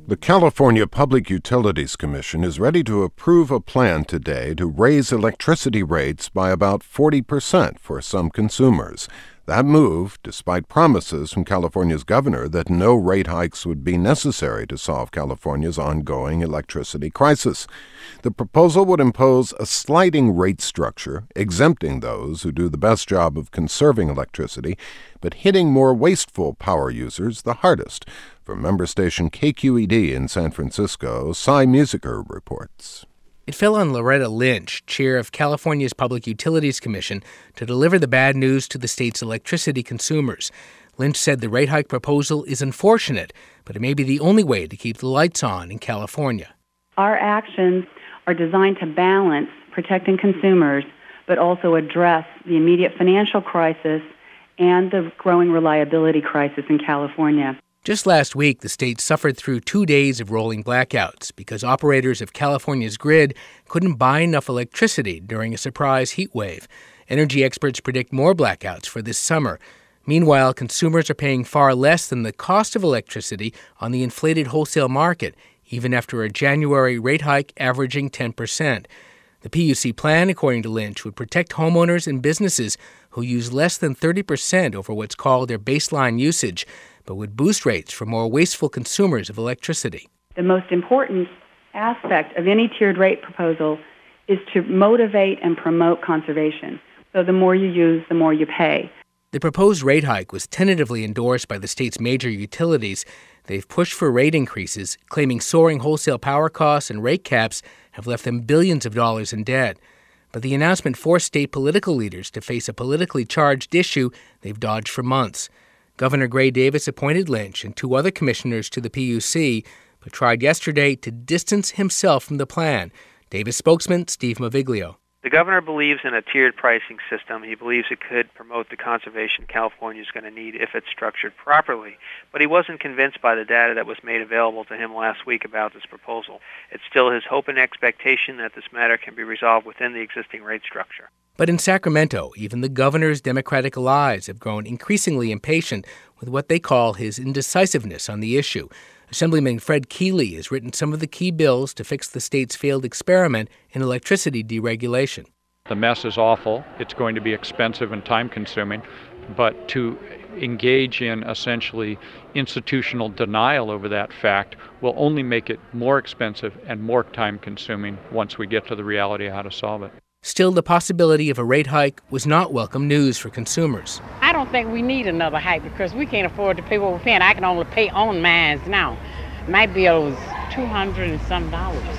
The California Public Utilities Commission is ready to approve a plan today to raise electricity rates by about 40% for some consumers. That move, despite promises from California's governor that no rate hikes would be necessary to solve California's ongoing electricity crisis. The proposal would impose a sliding rate structure, exempting those who do the best job of conserving electricity, but hitting more wasteful power users the hardest. From member station KQED in San Francisco, Cy Musiker reports. It fell on Loretta Lynch, chair of California's Public Utilities Commission, to deliver the bad news to the state's electricity consumers. Lynch said the rate hike proposal is unfortunate, but it may be the only way to keep the lights on in California. Our actions are designed to balance protecting consumers, but also address the immediate financial crisis and the growing reliability crisis in California. Just last week, the state suffered through 2 days of rolling blackouts because operators of California's grid couldn't buy enough electricity during a surprise heat wave. Energy experts predict more blackouts for this summer. Meanwhile, consumers are paying far less than the cost of electricity on the inflated wholesale market, even after a January rate hike averaging 10%. The PUC plan, according to Lynch, would protect homeowners and businesses who use less than 30% over what's called their baseline usage, but would boost rates for more wasteful consumers of electricity. The most important aspect of any tiered rate proposal is to motivate and promote conservation. So the more you use, the more you pay. The proposed rate hike was tentatively endorsed by the state's major utilities. They've pushed for rate increases, claiming soaring wholesale power costs and rate caps have left them billions of dollars in debt. But the announcement forced state political leaders to face a politically charged issue they've dodged for months. Governor Gray Davis appointed Lynch and 2 other commissioners to the PUC, but tried yesterday to distance himself from the plan. Davis spokesman Steve Maviglio. The governor believes in a tiered pricing system. He believes it could promote the conservation California is going to need if it's structured properly. But he wasn't convinced by the data that was made available to him last week about this proposal. It's still his hope and expectation that this matter can be resolved within the existing rate structure. But in Sacramento, even the governor's Democratic allies have grown increasingly impatient with what they call his indecisiveness on the issue. Assemblyman Fred Keeley has written some of the key bills to fix the state's failed experiment in electricity deregulation. The mess is awful. It's going to be expensive and time-consuming. But to engage in essentially institutional denial over that fact will only make it more expensive and more time-consuming once we get to the reality of how to solve it. Still, the possibility of a rate hike was not welcome news for consumers. I don't think we need another hike because we can't afford to pay what we're paying. I can only pay on mine now. My bill was $200 and some.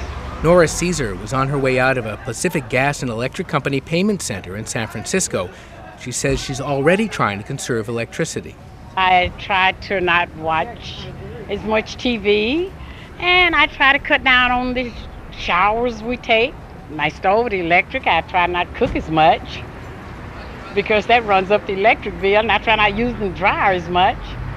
Nora Caesar was on her way out of a Pacific Gas and Electric Company payment center in San Francisco. She says she's already trying to conserve electricity. I try to not watch as much TV, and I try to cut down on the showers we take. My stove, the electric, I try not to cook as much because that runs up the electric bill, and I try not using the dryer as much.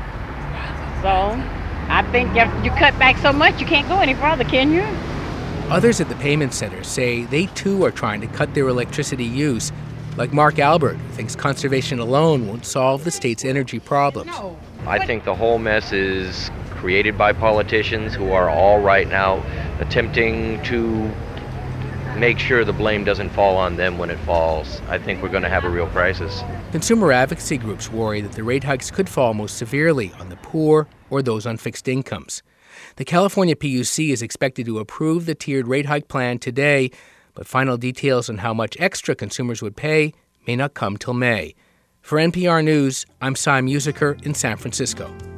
So I think if you cut back so much, you can't go any further, can you? Others at the payment center say they too are trying to cut their electricity use, like Mark Albert, who thinks conservation alone won't solve the state's energy problems. I think the whole mess is created by politicians who are all right now attempting to make sure the blame doesn't fall on them when it falls. I think we're going to have a real crisis. Consumer advocacy groups worry that the rate hikes could fall most severely on the poor or those on fixed incomes. The California PUC is expected to approve the tiered rate hike plan today, but final details on how much extra consumers would pay may not come till May. For NPR News, I'm Cy Musiker in San Francisco.